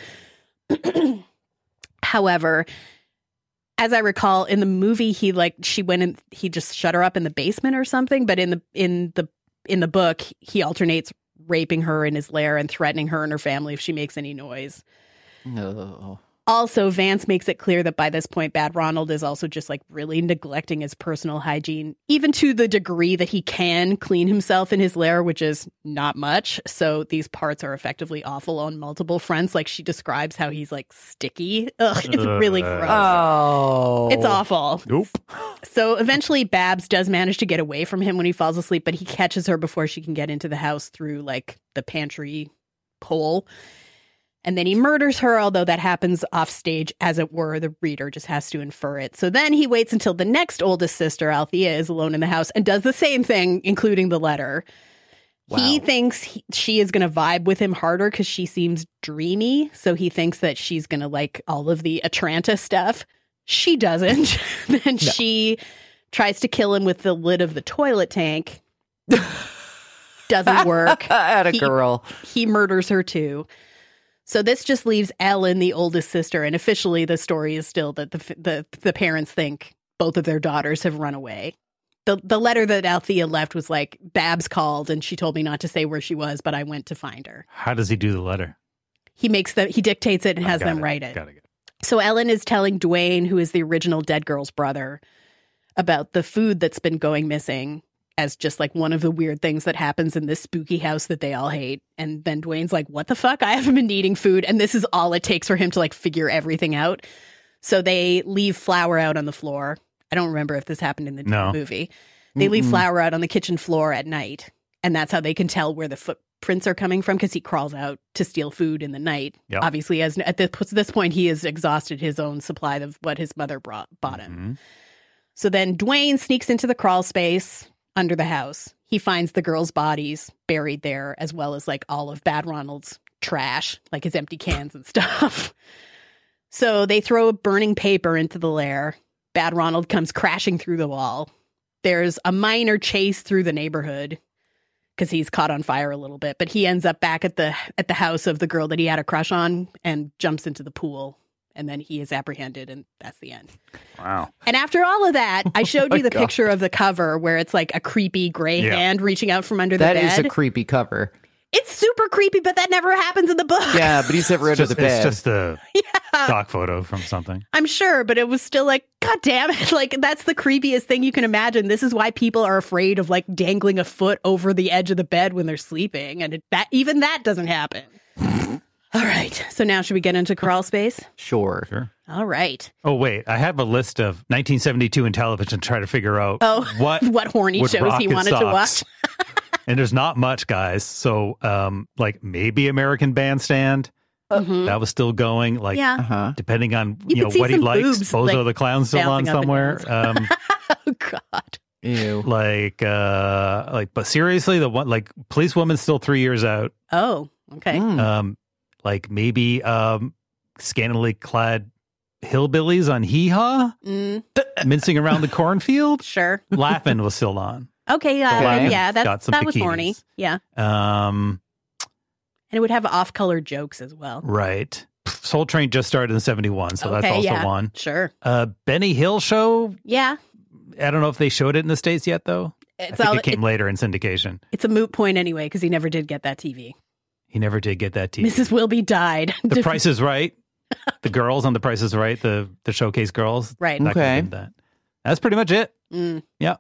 However, as I recall, in the movie, he like she went and he just shut her up in the basement or something. But in the in the in the book, he alternates raping her in his lair and threatening her and her family if she makes any noise. No. Also, Vance makes it clear that by this point, Bad Ronald is also just like really neglecting his personal hygiene, even to the degree that he can clean himself in his lair, which is not much. So these parts are effectively awful on multiple fronts. Like she describes how he's like sticky. Ugh, it's really gross. Oh. It's awful. Nope. So eventually Babs does manage to get away from him when he falls asleep, but he catches her before she can get into the house through like the pantry hole. And then he murders her, although that happens off stage, as it were. The reader just has to infer it. So then he waits until the next oldest sister, Althea, is alone in the house and does the same thing, including the letter. Wow. He thinks he, she is going to vibe with him harder because she seems dreamy. So he thinks that she's going to like all of the Atranta stuff. She doesn't. Then no. She tries to kill him with the lid of the toilet tank. Doesn't work. Atta girl. He, he murders her too. So this just leaves Ellen, the oldest sister, and officially the story is still that the the the parents think both of their daughters have run away. The the letter that Althea left was like, Babs called and she told me not to say where she was, but I went to find her. How does he do the letter? He makes them, he dictates it and oh, has them it. write it. Got it. So Ellen is telling Dwayne, who is the original dead girl's brother, about the food that's been going missing as just like one of the weird things that happens in this spooky house that they all hate. And then Dwayne's like, what the fuck? I haven't been eating food. And this is all it takes for him to like figure everything out. So they leave flour out on the floor. I don't remember if this happened in the no. movie. They Mm-mm. leave flour out on the kitchen floor at night. And that's how they can tell where the footprints are coming from, because he crawls out to steal food in the night. Yep. Obviously, as at this, this point, he has exhausted his own supply of what his mother brought, bought him. Mm-hmm. So then Dwayne sneaks into the crawl space under the house. He finds the girls' bodies buried there, as well as like all of Bad Ronald's trash, like his empty cans and stuff. So they throw a burning paper into the lair. Bad Ronald comes crashing through the wall. There's a minor chase through the neighborhood because he's caught on fire a little bit, but he ends up back at the at the house of the girl that he had a crush on and jumps into the pool. And then he is apprehended, and that's the end. Wow. And after all of that, I showed oh you the God. picture of the cover where it's like a creepy gray yeah. hand reaching out from under the that bed. That is a creepy cover. It's super creepy, but that never happens in the book. Yeah, but he's never under the bed. It's just a yeah. stock photo from something. I'm sure, but it was still like, God damn it. Like, that's the creepiest thing you can imagine. This is why people are afraid of like dangling a foot over the edge of the bed when they're sleeping. And it, that even that doesn't happen. All right. So now should we get into Crawl Space? Sure. Sure. All right. Oh, wait. I have a list of nineteen seventy-two in television to try to figure out oh, what, what horny shows he wanted to watch. And there's not much, guys. So, um, like maybe American Bandstand. Mm-hmm. That was still going. Like, yeah. uh-huh. depending on you, you know what he likes. Boobs, Bozo like, the Clown still on somewhere. Um, oh God. Ew. Like, uh, like, but seriously, the one like Police Woman's still three years out. Oh, okay. Mm. Um, like maybe um, scantily clad hillbillies on Hee Haw, mm. mincing around the cornfield. Sure. Laughing was still on. Okay, yeah, Okay. yeah, that Got some that was bikinis. horny. Yeah, Um, and it would have off-color jokes as well. right. Soul Train just started in seventy-one, so okay, that's also yeah, one. Sure. Uh, Benny Hill Show. Yeah, I don't know if they showed it in the States yet, though. it's I think all. it came it- later in syndication. it's a moot point anyway because he never did get that T V. He never did get that T V. Missus Wilby died. The Price is Right. The girls on The Price is Right. The the showcase girls. Right. That guy Okay. did that. That's pretty much it. Mm. Yeah.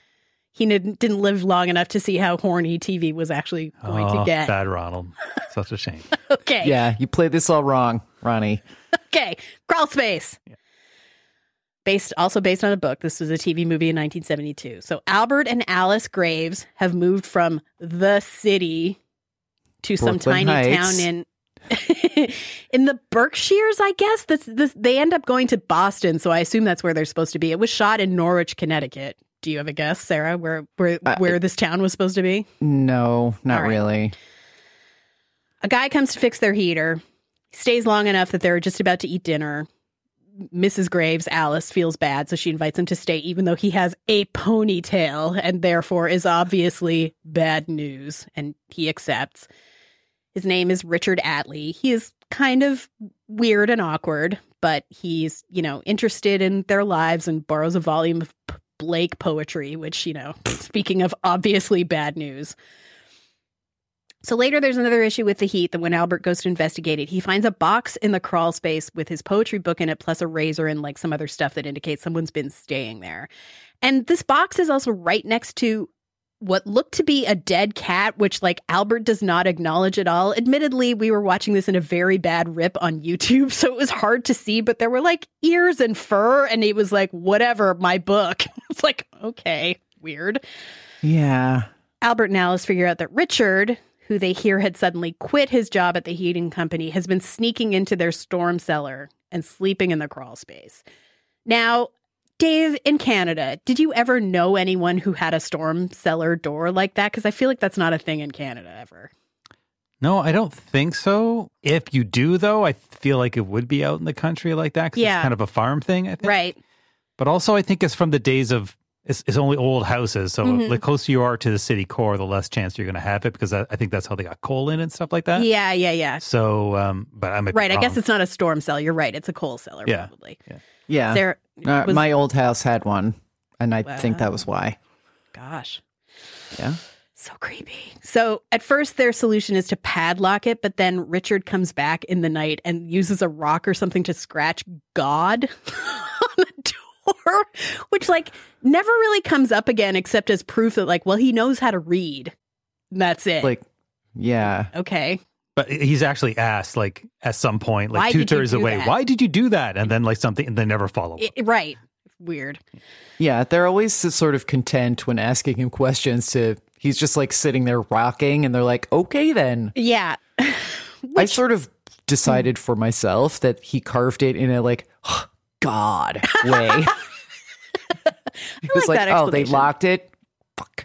He didn't, didn't live long enough to see how horny T V was actually going oh, to get. Bad Ronald. Such a shame. Okay. Yeah, you played this all wrong, Ronnie. Okay. Crawl Space. Yeah. Based also based on a book. This was a T V movie in nineteen seventy-two. So Albert and Alice Graves have moved from the city to some Brooklyn tiny Heights. town in in the Berkshires, I guess. That's this they end up going to Boston, so I assume that's where they're supposed to be. It was shot in Norwich, Connecticut. Do you have a guess, Sarah, where where Uh, where this town was supposed to be? No, not All right. really. A guy comes to fix their heater. He stays long enough that they're just about to eat dinner. Missus Graves, Alice, feels bad, so she invites him to stay, even though he has a ponytail and therefore is obviously bad news. And he accepts. His name is Richard Atlee. He is kind of weird and awkward, but he's, you know, interested in their lives and borrows a volume of P- Blake poetry, which, you know, speaking of obviously bad news. So later there's another issue with the heat that when Albert goes to investigate it, he finds a box in the crawl space with his poetry book in it, plus a razor and like some other stuff that indicates someone's been staying there. And this box is also right next to what looked to be a dead cat, which like Albert does not acknowledge at all. Admittedly, we were watching this in a very bad rip on YouTube, so it was hard to see, but there were like ears and fur, and he was like, whatever, my book. It's like, okay, weird. Yeah. Albert and Alice figure out that Richard, who they hear had suddenly quit his job at the heating company, has been sneaking into their storm cellar and sleeping in the crawl space. Now, Dave, in Canada, did you ever know anyone who had a storm cellar door like that? Because I feel like that's not a thing in Canada ever. No, I don't think so. If you do, though, I feel like it would be out in the country like that because Yeah. it's kind of a farm thing, I think. Right. But also, I think it's from the days of, it's, it's only old houses. So Mhm. the closer you are to the city core, the less chance you're going to have it because I, I think that's how they got coal in and stuff like that. Yeah, yeah, yeah. So, um, but I might be Right. I guess wrong. it's not a storm cellar. You're right. It's a coal cellar, Yeah. probably. Yeah. Yeah. There Uh, was- my old house had one, and I think that Wow. was why. Gosh. Yeah. So creepy. So at first their solution is to padlock it, but then Richard comes back in the night and uses a rock or something to scratch God on the door, which like never really comes up again except as proof that like, well, he knows how to read. And that's it. Like, yeah. Okay. But he's actually asked, like, at some point, like Why two did you turns do away, that? why did you do that? And then, like, something, and they never follow up. It- right. Weird. Yeah. They're always sort of content when asking him questions to, he's just like sitting there rocking, and they're like, okay, then. Yeah. I sort of decided for myself that he carved it in a like, God way. He was like like, that oh, they explanation. locked it? Fuck.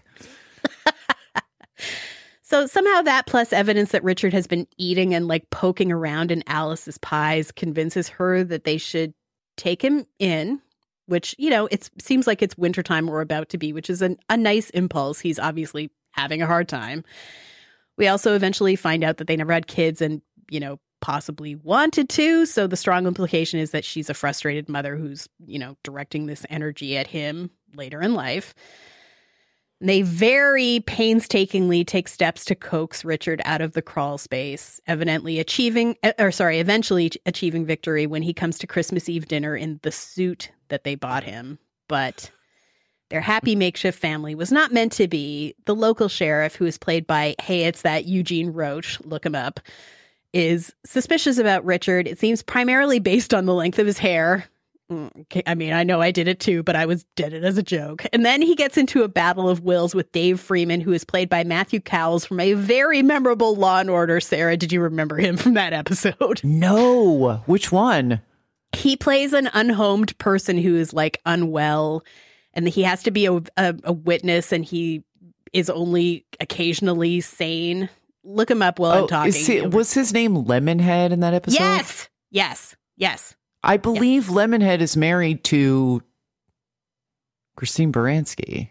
So somehow that plus evidence that Richard has been eating and like poking around in Alice's pies convinces her that they should take him in, which, you know, it seems like it's wintertime we're about to be, which is an, a nice impulse. He's obviously having a hard time. We also eventually find out that they never had kids and, you know, possibly wanted to. So the strong implication is that she's a frustrated mother who's, you know, directing this energy at him later in life. They very painstakingly take steps to coax Richard out of the crawl space, evidently achieving, or sorry, eventually achieving victory when he comes to Christmas Eve dinner in the suit that they bought him. But their happy makeshift family was not meant to be. The local sheriff, who is played by, hey, it's that Eugene Roach, look him up, is suspicious about Richard. It seems primarily based on the length of his hair. Okay, I mean, I know I did it too, but I was did it as a joke. And then he gets into a battle of wills with Dave Freeman, who is played by Matthew Cowles from a very memorable Law and Order. Sarah, did you remember him from that episode? No. Which one? He plays an unhomed person who is like unwell, and he has to be a, a, a witness, and he is only occasionally sane. Look him up while I'm talking. is he- was his name Lemonhead in that episode? Yes, yes, yes. I believe Lemonhead is married to Christine Baranski.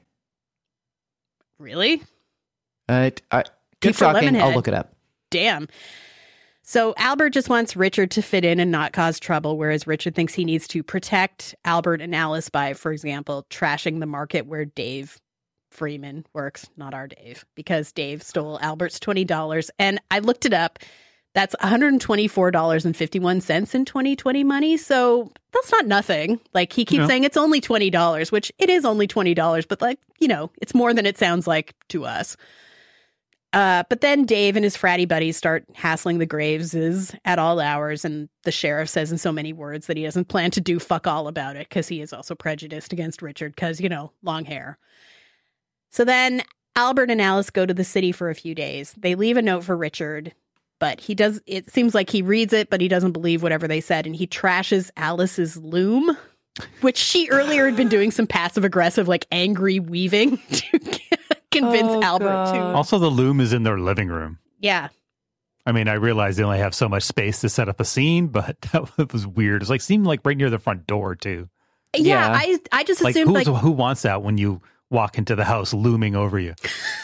Really? Uh, I, Good keep for talking. I'll Lemonhead. look it up. Damn. So Albert just wants Richard to fit in and not cause trouble, whereas Richard thinks he needs to protect Albert and Alice by, for example, trashing the market where Dave Freeman works, not our Dave, because Dave stole Albert's twenty dollars. And I looked it up. That's one hundred twenty-four dollars and fifty-one cents in twenty twenty money. So that's not nothing. Like he keeps No. saying it's only twenty dollars, which it is only twenty dollars, but like, you know, it's more than it sounds like to us. Uh, but then Dave and his fratty buddies start hassling the Graveses at all hours, and the sheriff says in so many words that he doesn't plan to do fuck all about it because he is also prejudiced against Richard because, you know, long hair. So then Albert and Alice go to the city for a few days. They leave a note for Richard, but he does, it seems like he reads it, but he doesn't believe whatever they said, and he trashes Alice's loom, which she earlier had been doing some passive aggressive, like angry weaving to convince Oh, Albert God. to. Also, the loom is in their living room. Yeah. I mean, I realize they only have so much space to set up a scene, but that was weird. It's like seemed like right near the front door too. Yeah, Yeah. I I just Like, assumed who's, like who wants that when you walk into the house looming over you?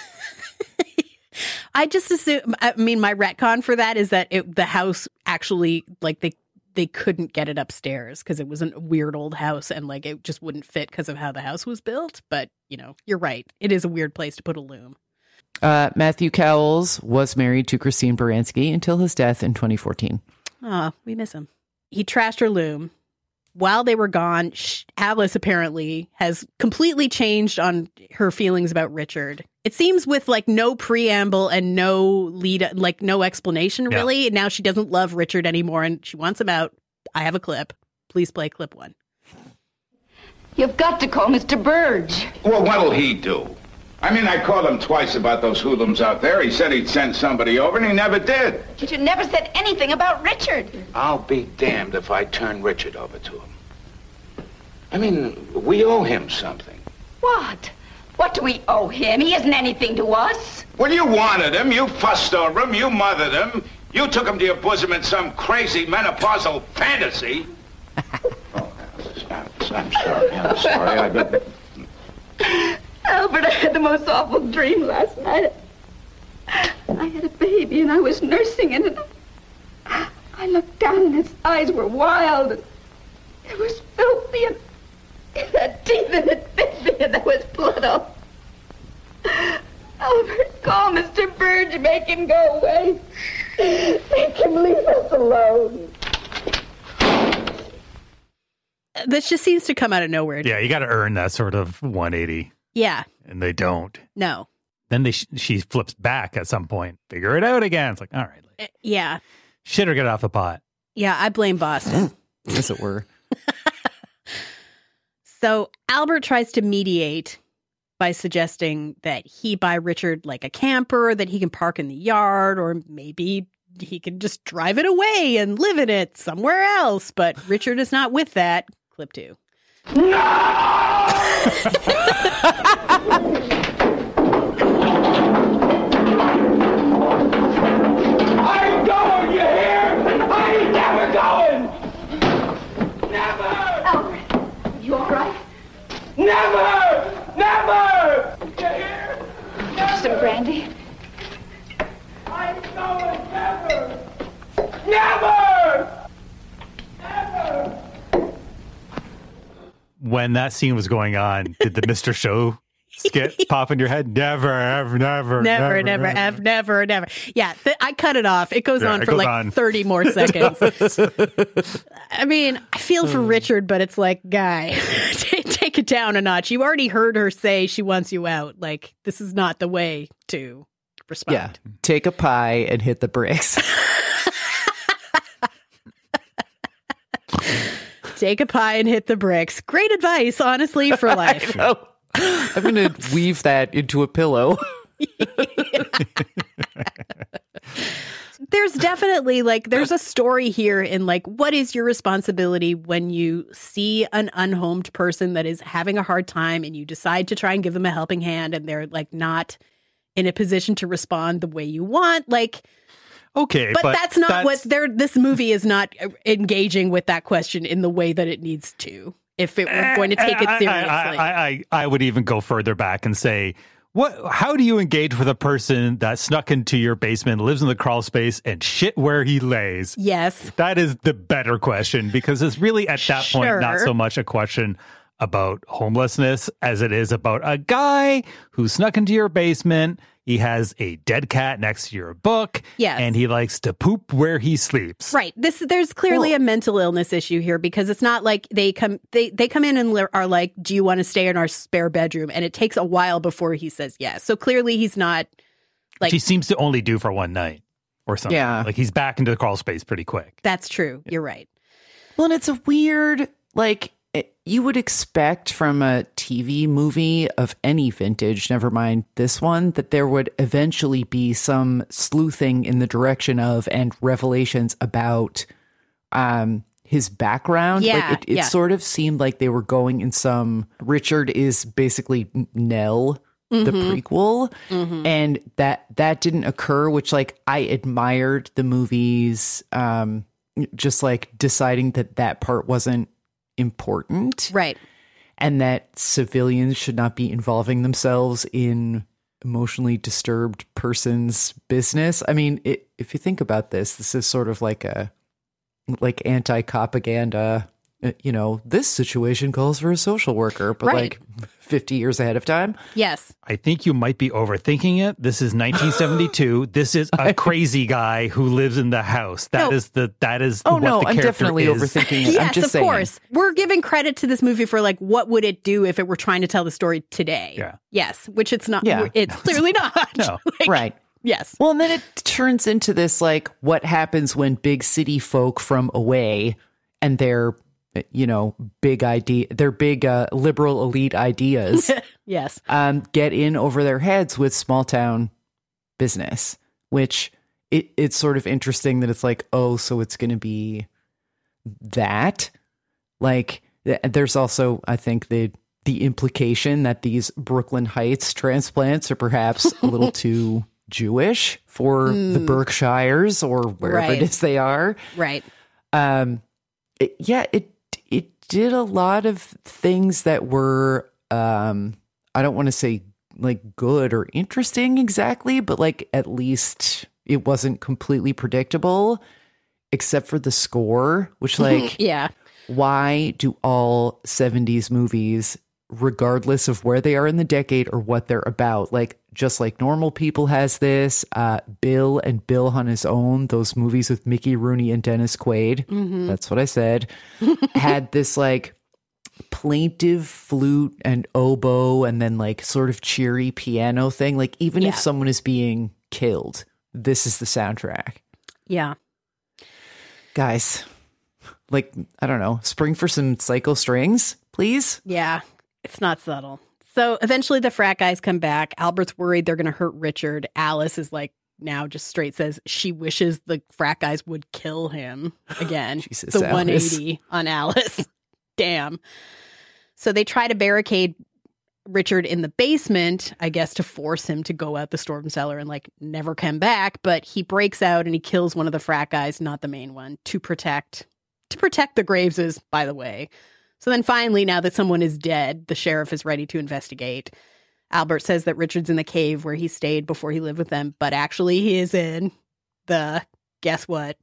I just assume. I mean, my retcon for that is that it, the house actually like they they couldn't get it upstairs because it was a weird old house and like it just wouldn't fit because of how the house was built. But you know, you're right. It is a weird place to put a loom. Uh, Matthew Cowles was married to Christine Baranski until his death in twenty fourteen. Oh, we miss him. He trashed her loom. While they were gone, sh- Alice apparently has completely changed on her feelings about Richard. It seems with like no preamble and no lead, like no explanation really. Yeah. Now she doesn't love Richard anymore and she wants him out. I have a clip. Please play clip one. You've got to call Mister Burge. Well, what'll he do? I mean, I called him twice about those hoodlums out there. He said he'd send somebody over, and he never did. But you never said anything about Richard. I'll be damned if I turn Richard over to him. I mean, we owe him something. What? What do we owe him? He isn't anything to us. Well, you wanted him. You fussed over him. You mothered him. You took him to your bosom in some crazy menopausal fantasy. Oh, Alice, I'm sorry. I'm sorry. I bet... Albert, I had the most awful dream last night. I had a baby and I was nursing it, and I looked down and its eyes were wild. And it was filthy, and it had teeth and it bit me, and there was blood on. Albert, call Mister Burge, make him go away. Make him leave us alone. This just seems to come out of nowhere. Yeah, you got to earn that sort of one eighty. Yeah. And they don't. No. Then they sh- she flips back at some point. Figure it out again. It's like, all right. Uh, yeah. Shit or get off the pot. Yeah, I blame Boston. As it were. So Albert tries to mediate by suggesting that he buy Richard like a camper that he can park in the yard, or maybe he can just drive it away and live in it somewhere else. But Richard is not with that. Clip two. No! I'm going, you hear? I ain't never going! Never! Albert, you all right? Never! Never! You hear? Never! Some brandy? I'm going never! Never! Never! When that scene was going on, did the Mister Show skit pop in your head? Never, ever, never, never, never, never, never, never, never. Yeah, th- I cut it off. It goes yeah, on it for goes like on. thirty more seconds. I mean, I feel for Richard, but it's like, guy, t- take it down a notch. You already heard her say she wants you out. Like, this is not the way to respond. Yeah, take a pie and hit the bricks. Take a pie and hit the bricks. Great advice, honestly, for life. I'm going to weave that into a pillow. There's definitely like, there's a story here in like, what is your responsibility when you see an unhomed person that is having a hard time and you decide to try and give them a helping hand and they're like not in a position to respond the way you want? Like, okay, but, but that's not that's... what they're, this movie is not engaging with that question in the way that it needs to, if it were going to take it seriously. I, I, I, I would even go further back and say, what? How do you engage with a person that snuck into your basement, lives in the crawl space, and shit where he lays? Yes. That is the better question, because it's really at that Sure. point not so much a question about homelessness as it is about a guy who snuck into your basement. He has a dead cat next to your book. Yes. And he likes to poop where he sleeps. Right. This there's clearly Well- a mental illness issue here, because it's not like they come they they come in and are like, "Do you want to stay in our spare bedroom?" And it takes a while before he says yes. So clearly he's not like, Which he seems to only do for one night or something. Yeah. Like he's back into the crawl space pretty quick. that's true. You're right. Well, and it's a weird, like, it, you would expect from a T V movie of any vintage, never mind this one, that there would eventually be some sleuthing in the direction of and revelations about um, his background. Yeah, like, it, it yeah. sort of seemed like they were going in some, Richard is basically Nell, the prequel, and that that didn't occur, which, like, I admired the movies, um, just like deciding that that part wasn't important, Right. and that civilians should not be involving themselves in emotionally disturbed person's business. I mean, it, if you think about this, this is sort of like a like anti-propaganda uh, you know, this situation calls for a social worker, but Right. like fifty years ahead of time. Yes. I think you might be overthinking it. This is nineteen seventy-two. This is a crazy guy who lives in the house. That No. is the that is Oh what no, the I'm character definitely is. overthinking it. Yes, I'm just of saying. course. We're giving credit to this movie for like what would it do if it were trying to tell the story today? Yeah. Yes, which it's not. Yeah. It's clearly not. No. Like, Right. Yes. Well, and then it turns into this like what happens when big city folk from away and their, you know, big idea, their big uh, liberal elite ideas Yes. um, get in over their heads with small town business, which it, it's sort of interesting that it's like, oh, so it's going to be that. Like, th- there's also, I think, the the implication that these Brooklyn Heights transplants are perhaps a little too Jewish for the Berkshires or wherever Right. it is they are. Right. Um, it, yeah, it it did a lot of things that were, um, I don't want to say like good or interesting exactly, but like at least it wasn't completely predictable, except for the score, which like, Yeah. why do all seventies movies, regardless of where they are in the decade or what they're about, like Just Like Normal People has this, uh, Bill and Bill on His Own, those movies with Mickey Rooney and Dennis Quaid, that's what I said, had this like plaintive flute and oboe and then like sort of cheery piano thing. Like even if Yeah. someone is being killed, this is the soundtrack. Yeah. Guys, like, I don't know, spring for some Psycho Strings, please? Yeah. It's not subtle. So eventually the frat guys come back. Albert's worried they're going to hurt Richard. Alice is like, now just straight says she wishes the frat guys would kill him again. Jesus, the Alice. one eighty on Alice. Damn. So they try to barricade Richard in the basement, I guess, to force him to go out the storm cellar and like never come back. But he breaks out and he kills one of the frat guys, not the main one, to protect to protect the Graveses, by the way. So then finally, now that someone is dead, the sheriff is ready to investigate. Albert says that Richard's in the cave where he stayed before he lived with them, but actually he is in the, guess what?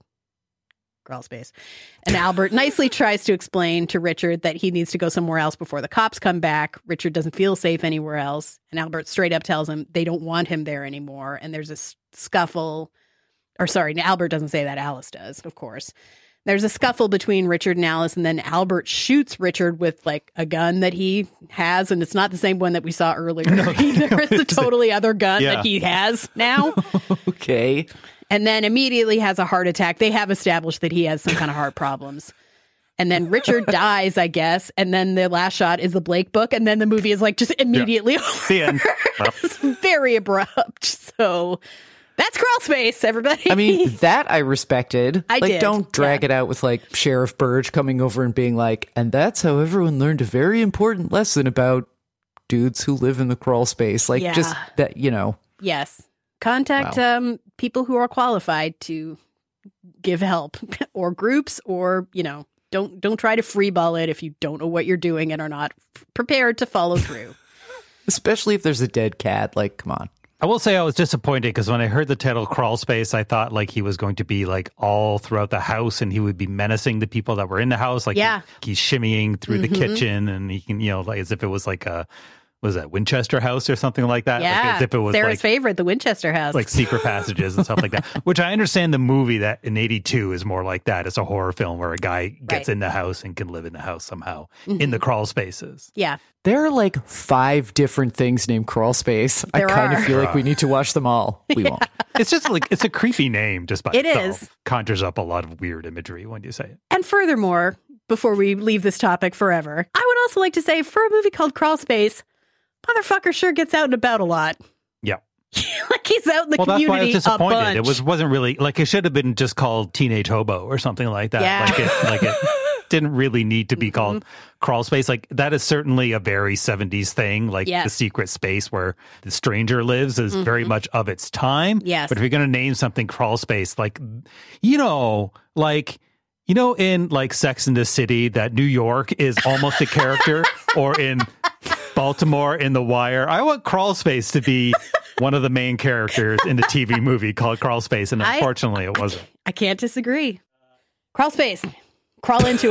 Crawl space. And Albert nicely tries to explain to Richard that he needs to go somewhere else before the cops come back. Richard doesn't feel safe anywhere else. And Albert straight up tells him they don't want him there anymore. And there's a s- scuffle. Or sorry, Albert doesn't say that. Alice does, of course. There's a scuffle between Richard and Alice, and then Albert shoots Richard with like a gun that he has, and it's not the same one that we saw earlier either. It's a totally other gun Yeah. that he has now. Okay. And then immediately has a heart attack. They have established that he has some kind of heart problems. And then Richard dies, I guess. And then the last shot is the Blake book, and then the movie is like just immediately over. The end. Well, It's very abrupt. So that's Crawl Space, everybody. I mean, that I respected. I like, did, don't drag yeah. it out with like Sheriff Burge coming over and being like, and that's how everyone learned a very important lesson about dudes who live in the crawl space. Like, Yeah. just that, you know. Yes. Contact Wow. um, people who are qualified to give help or groups, or, you know, don't don't try to freeball it if you don't know what you're doing and are not f- prepared to follow through. Especially if there's a dead cat. Like, come on. I will say I was disappointed because when I heard the title Crawl Space, I thought like he was going to be like all throughout the house and he would be menacing the people that were in the house. Like Yeah. he, he's shimmying through Mm-hmm. the kitchen and he can, you know, like as if it was like a, was that Winchester House or something like that? Like, Yeah. as if it was Sarah's like, favorite, the Winchester House. like secret passages and stuff like that, which I understand the movie that in eighty-two is more like that. It's a horror film where a guy gets Right. Mm-hmm. in the house and can live in the house somehow in the crawl spaces. yeah. There are like five different things named crawl space. There I kind are. of feel like we need to watch them all. We won't. It's just like, it's a creepy name just by It itself. is. Conjures up a lot of weird imagery when you say it. And furthermore, before we leave this topic forever, I would also like to say for a movie called Crawl Space, motherfucker sure gets out and about a lot. Yeah. Like he's out in the Well, that's why I community was a disappointed. bunch. It was wasn't really like it should have been just called Teenage Hobo or something like that. Yeah. Like it, like it didn't really need to be called Crawl Space. Like that is certainly a very seventies thing. Like Yes. the secret space where the stranger lives is very much of its time. Yes. But if you're going to name something Crawl Space, like you know, like. You know, in like Sex and the City, that New York is almost a character, or in Baltimore in The Wire. I want Crawl Space to be one of the main characters in the T V movie called Crawl Space, and I- unfortunately, it wasn't. I can't disagree. Crawl Space. Crawl into it.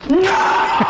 No!